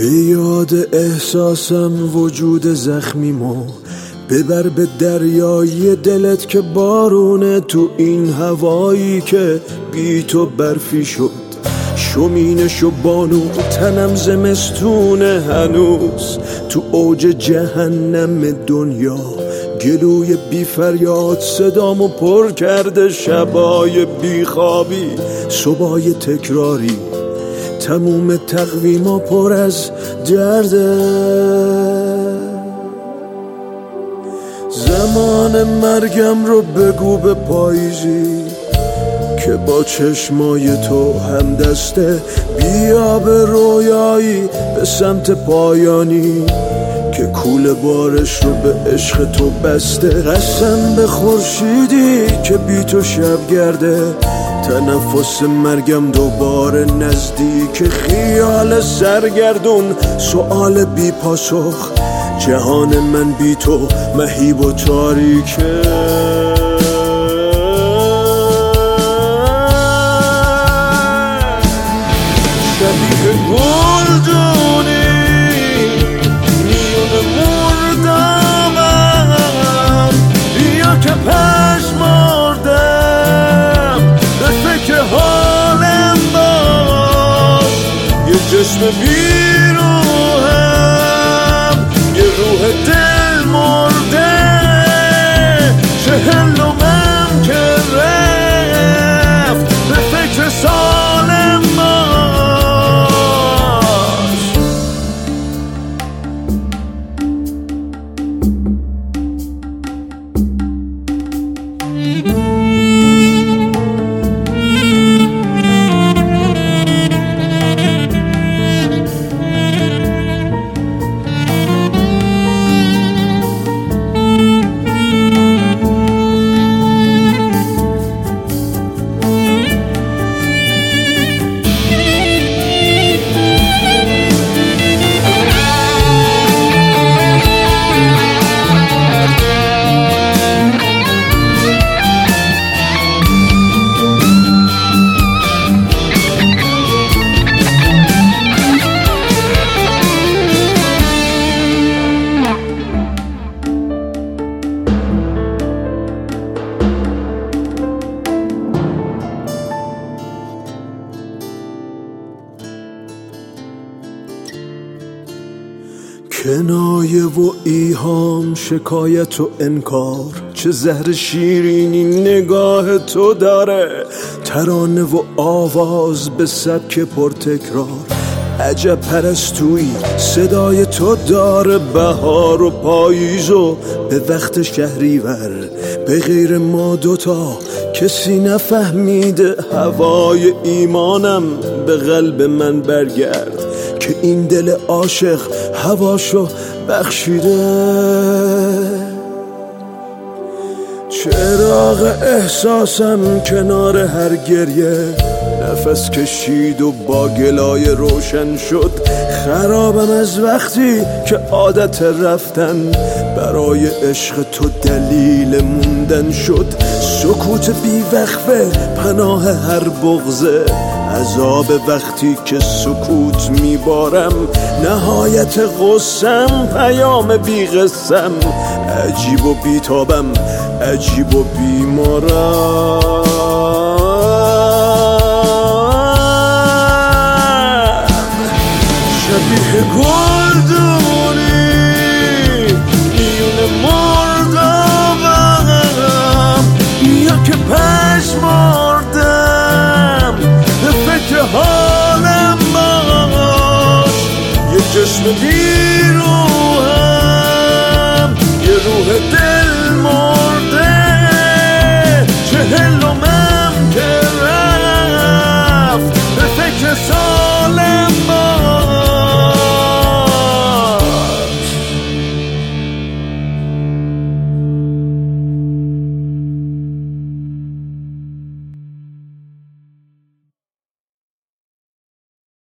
به یاد احساسم وجود زخمیمو ببر به دریای دلت که بارونه تو این هوایی که بی تو برفی شد شمینش و بانو تنم زمستونه هنوز تو اوج جهنم دنیا گلوی بی فریاد صدامو پر کرده شبای بی خوابی صبحای تکراری تموم تقویما پر از درده زمان مرگم رو بگو به پاییزی که با چشمای تو هم دسته بیا به رویایی به سمت پایانی که کوله بارش رو به عشق تو بسته قسم به خورشیدی که بی تو شب گرده تنفس مرگم دوباره نزدیک خیال سرگردون سؤال بی پاسخ جهان من بی تو مهیب و تاریکه شبیه گلدونی میون مردمم بیا که پشمردم به فکر حالم باش یه جسم بیروهم یه روح دل مرده چهلمم که رفت به فکر سالم باش کنایه و ایهام شکایت و انکار چه زهر شیرینی نگاه تو داره ترانه و آواز به سبک پرتکرار عجب پرستویی صدای تو داره بهار و پاییز و به وقت شهریور به غیر ما دوتا کسی نفهمیده هوای ایمانم به قلب من برگرد که این دل عاشق هواشو بخشیده چراغ احساسم کنار هر گریه نفس کشید و با گلای روشن شد خرابم از وقتی که عادت رفتن برای عشق تو دلیل موندن شد سکوت بی وقفه پناه هر بغضه عذاب وقتی که سکوت میبارم نهایت غصم پیام بی قسم عجیب و بیتابم عجیب و بیمارم شبیه گلدون